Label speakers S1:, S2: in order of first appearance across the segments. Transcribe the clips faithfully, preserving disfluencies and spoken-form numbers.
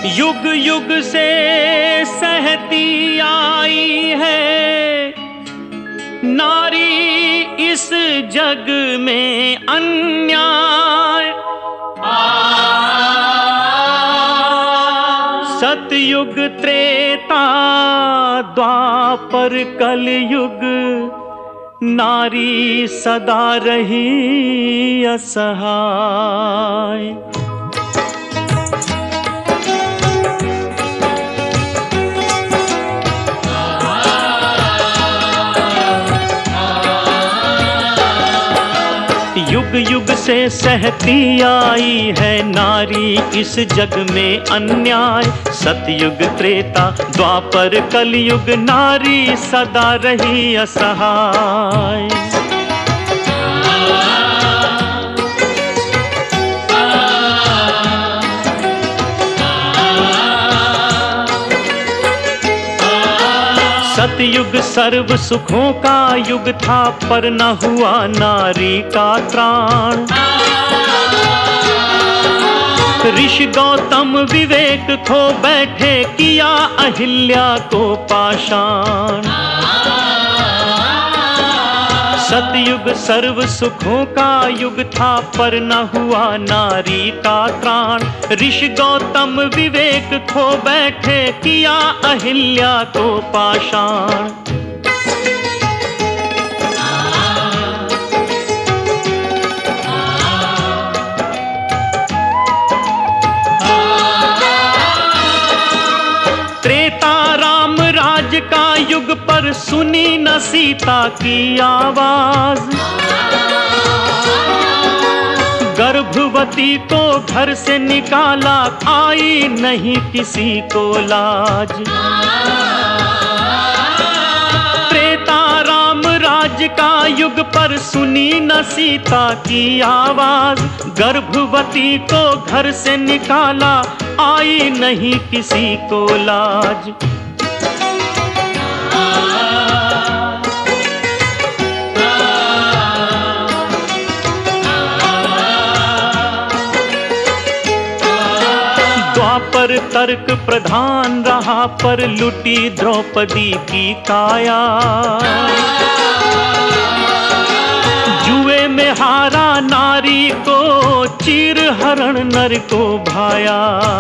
S1: युग युग से सहती आई है नारी इस जग में अन्याय। सतयुग त्रेता द्वापर कलयुग नारी सदा रही असहाय। युग युग से सहती आई है नारी इस जग में अन्याय। सतयुग त्रेता द्वापर कलयुग नारी सदा रही असहाय। सतयुग सर्व सुखों का युग था पर न हुआ नारी का त्राण। ऋषि गौतम विवेक खो बैठे किया अहिल्या को पाषाण। सतयुग सर्व सुखों का युग था पर न हुआ नारी का त्राण। ऋषि गौतम विवेक खो बैठे किया अहिल्या को पाषाण। त्रेता राम राज का युग पर सुनी न सीता की आवाज। गर्भवती को घर से निकाला आई नहीं किसी को लाज। त्रेता राम राज का युग पर सुनी न सीता की आवाज। गर्भवती को घर से निकाला आई नहीं किसी को लाज। द्वापर तर्क प्रधान रहा पर लुटी द्रौपदी की काया। जुए में हारा नारी को चीर हरण नर को भाया।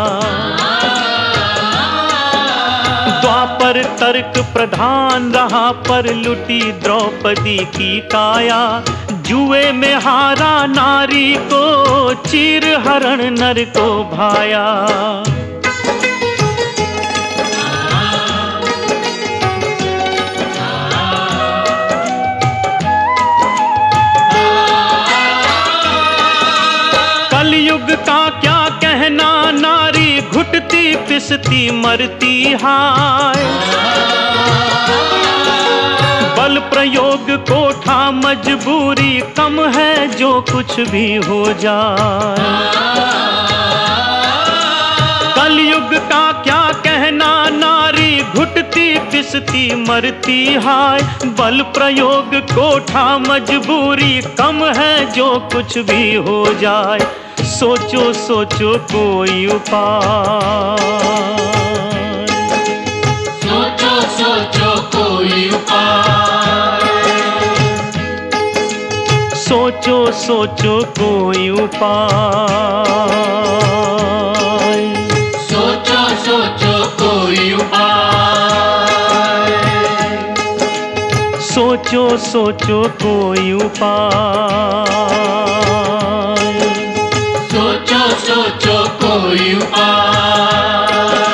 S1: द्वापर तर्क प्रधान रहा पर लुटी द्रौपदी की काया। जुए में हारा नारी को चीर हरण नर को भाया। कलयुग का क्या कहना नारी घुटती पिसती मरती हाय। बल प्रयोग कोठा मजबूरी कम है जो कुछ भी हो जाए। कलयुग का क्या कहना नारी घुटती पिसती मरती हाय। बल प्रयोग कोठा मजबूरी कम है जो कुछ भी हो जाए। सोचो सोचो कोई उपाय।
S2: सोचो सोचो कोई उपाय।
S1: सोचो सोचो कोई उपाय।
S2: सोचो सोचो कोई उपाय।
S1: सोचो सोचो कोई उपाय।
S2: सोचो सोचो कोई उपाय।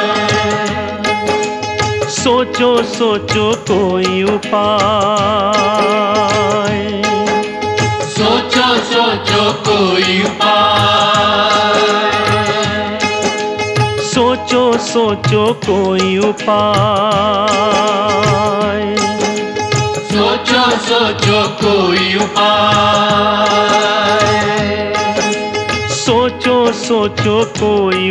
S1: सोचो सोचो कोई उपाय।
S2: सोचो सोचो कोई उपाय।
S1: सोचो सोचो कोई उपाय।
S2: सोचो सोचो कोई उपाय।
S1: सोचो सोचो कोई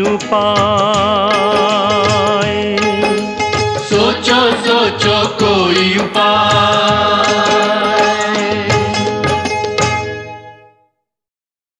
S1: उपाय।
S2: सोचो सोचो कोई उपाय।